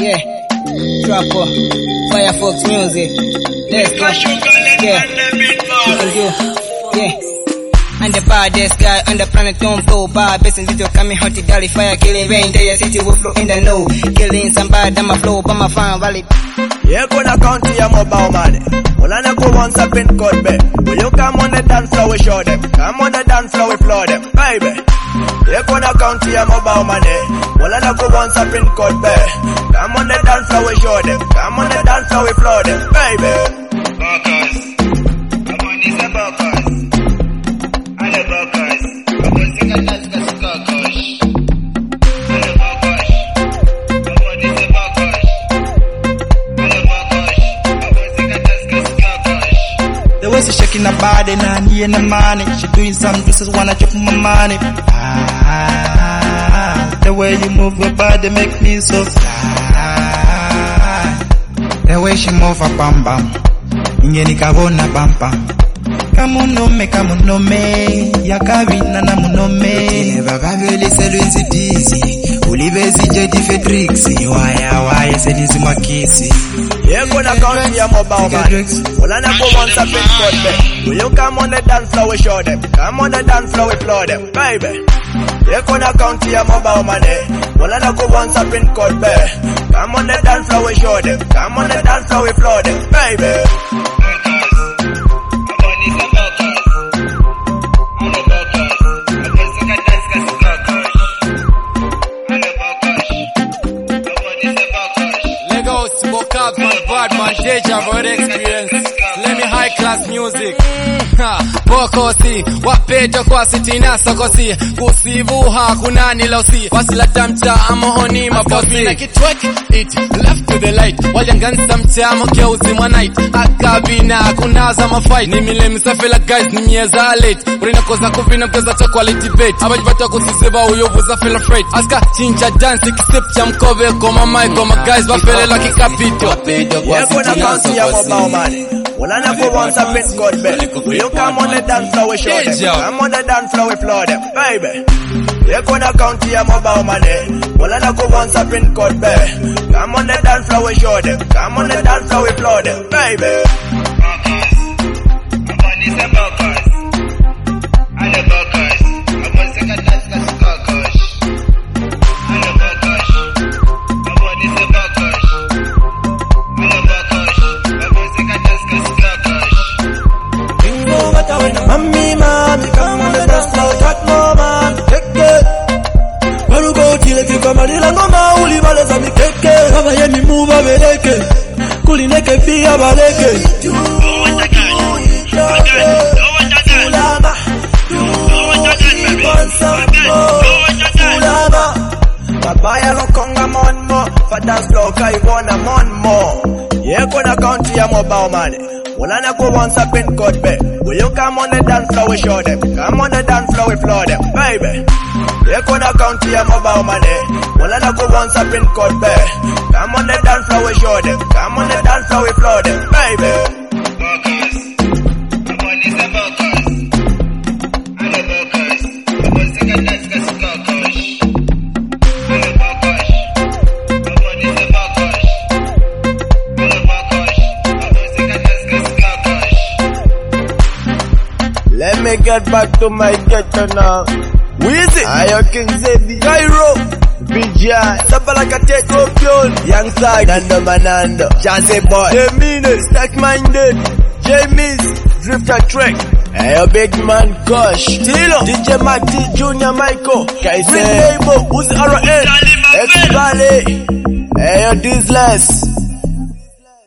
Yeah. Trapper. Firefox music. Let's go. Yeah. Yeah. And the baddest guy on the planet don't blow by. Basing little coming hot dolly fire killing rain. Their city will flow in the know. Killing somebody, I'm a flow, but my fan valley. Yeah, gonna count your mobile money. Well, I go once up in code, babe. Will you come on the dance floor, we show them. Come on the dance floor, we floor them, baby. Yeah, gonna count your mobile money. Well, I go once up in code, babe. Come on the dance floor, we show them. Come on the dance floor, we floor them, baby. Bokers. I'm on this a bokers. I'm a bokers. I'm on second dance cause cockers. I'm a bokers. I'm on this a bokers. The way she shaking her body, now he and the money. She doing some dresses, wanna chop my money. The way you move your body make me so fly. The way she move her bam bam, ingeni kavona bam bam. Kamunome, kamunome, yakavina na munome. Never vaveli seluinzi dizzy. Ulivezi jedi Fedrixi, waya sedizi makisi. Yeah, gonna count your mobile money. Well, I go once up in code, babe. Will you come on the dance floor, we show them. Come on the dance floor, we floor them, baby. Yeah, gonna count your mobile money. Well, I go once up in code, babe. Come on the dance floor, we show them. Come on the dance floor, we floor them, baby. Deja vu experience. Let me high class music. Bokosi, wapeto kwa sitina sokosi. Kusivuha kunani lausi. Wasilata mcha amohoni mabosi. Na kitwek it left to the light. Walyangansa mcha mokeuzi mwa night. Akabina kunaza mafight. Ni mile misafela guys ni mieza late. Urina koza kuvina mkeza cha quality bait. Abajibata kusiseva uyovuza fela freight. Aska chincha dance kisip cha mkove koma mic koma guys wafele laki kapito. Wapeto kwa sitina count your mobile money. Well, I never once up in code, babe. Will you come on the dance floor, we show them. Come on the dance floor, we floor them, baby. You're gonna count your mobile money. Well, I never once up in code, babe. Come on the dance floor, we show them. Come on the dance floor, we floor them, baby. I'm on this a bokers. I'm a bokers. I'm on second dance cause cockers. I'm a bokers. I'm on this a bokers. Mommy, come on the dance floor, that moment, take it. When you go till if you come on the ngoma, uli baleza mi keke. Baba ye mi move abeleke, kulineke pia baleke. Babaya lokonga mon mo, for dance floor kai wanna mon mo. Yeah, gonna count your mobile money. Well, I go once up in code, babe. Will you come on the dance floor, we show them. Come on the dance floor, we floor them, baby. You gonna count your mobile money. Well, I go once up in code, babe. Come on the dance floor, we show them. Come on the dance floor, we floor them, baby. Bokers. I'm on this a bokers. I'm a bokers. I'm on second dance cause cockers. I'm a bokers. I'm on this a bokers. I'm a bokers. I'm on second dance cause cockers. Let me get back to my ghetto now. Weezy, Ayo King Zebi, Cairo, BGI, Sabalakate, Kopion, Young Side, Nando Manando, Chance Boy, Demine, Stack Minded, Jamies, Drifter Trek, Ayo Big Man Kosh, Tilo, DJ Mati, Junior Michael, Kaise, Label, Uzi RN, X Valley, Ayo Dizless.